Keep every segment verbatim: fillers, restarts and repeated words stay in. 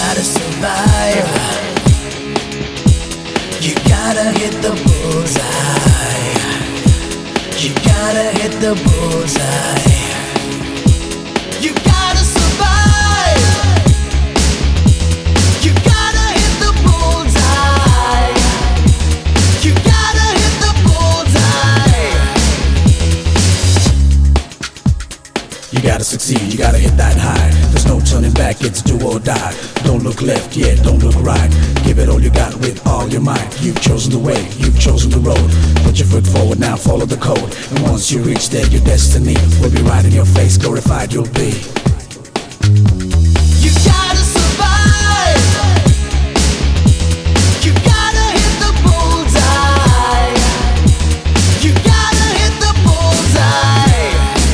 gotta survive. You gotta hit the bullseye. You gotta hit the bullseye. You gotta survive. You gotta hit the bullseye. You gotta hit the bullseye. You gotta succeed, you gotta hit that high. There's no turning back, it's do or die. Don't look left, yeah, don't look right. Give it all you got with all your might. You've chosen the way, you've chosen the road. Put your foot forward now, follow the code. And once you reach there, your destiny will be right in your face, glorified you'll be. You gotta survive. You gotta hit the bullseye. You gotta hit the bullseye.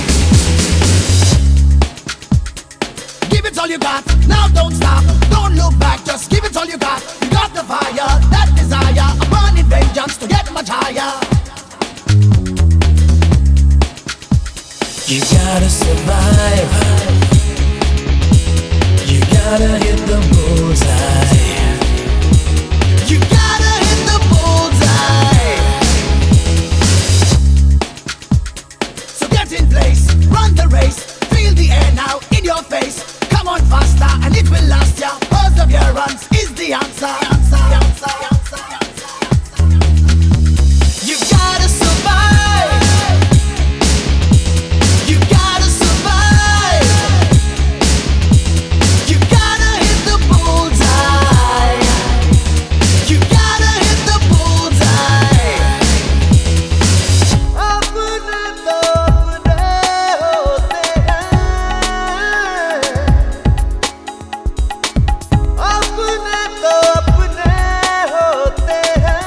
Give it all you got, now don't stop. Don't look back, just give it all you got. You got the fire, that desire, a burning vengeance to get much higher. You gotta survive. You gotta hit the bullseye. You gotta hit the bullseye. So get in place, run the race. Feel the air now in your face. Come on faster and it will last ya. Perseverance is the answer. You gotta survive. You gotta survive. You gotta hit the bullseye. You gotta hit the bullseye. अपने तो अपने होते हैं, अपने तो अपने होते हैं.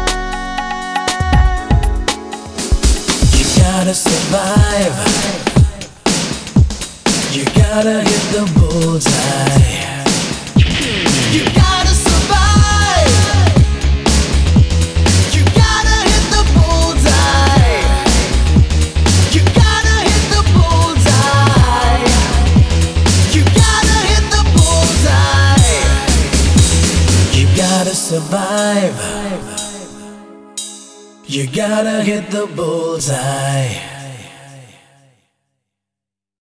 You gotta survive. You gotta hit the bullseye. You gotta survive. You gotta hit the bullseye. You gotta hit the bullseye. You gotta hit the bullseye. You gotta survive. You gotta hit the bullseye.